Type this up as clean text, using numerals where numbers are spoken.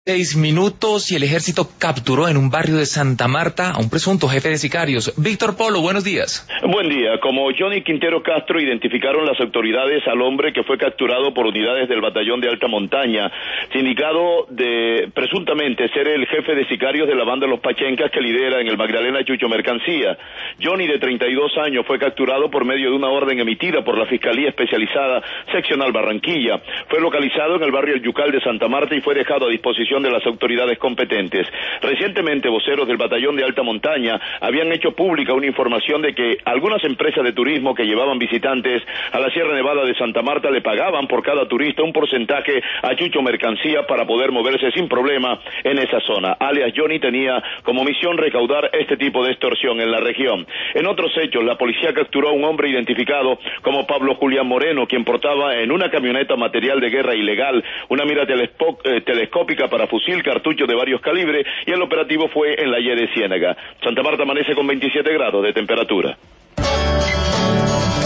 6 minutos y el ejército capturó en un barrio de Santa Marta a un presunto jefe de sicarios. Víctor Polo, buenos días. Buen día. Como Johnny Quintero Castro, identificaron las autoridades al hombre que fue capturado por unidades del batallón de alta montaña, sindicado de presuntamente ser el jefe de sicarios de la banda Los Pachencas que lidera en el Magdalena Chucho Mercancía. Johnny, de 32 años, fue capturado por medio de una orden emitida por la Fiscalía Especializada Seccional Barranquilla. Fue localizado en el barrio El Yucal de Santa Marta y fue dejado a disposición de las autoridades competentes. Recientemente, voceros del batallón de alta montaña habían hecho pública una información de que algunas empresas de turismo que llevaban visitantes a la Sierra Nevada de Santa Marta le pagaban por cada turista un porcentaje a Chucho Mercancía para poder moverse sin problema en esa zona. Alias Johnny tenía como misión recaudar este tipo de extorsión en la región. En otros hechos, la policía capturó a un hombre identificado como Pablo Julián Moreno, quien portaba en una camioneta material de guerra ilegal, una mira telescópica para fusil, cartuchos de varios calibres, y el operativo fue en la Y de Ciénaga. Santa Marta amanece con 27 grados de temperatura.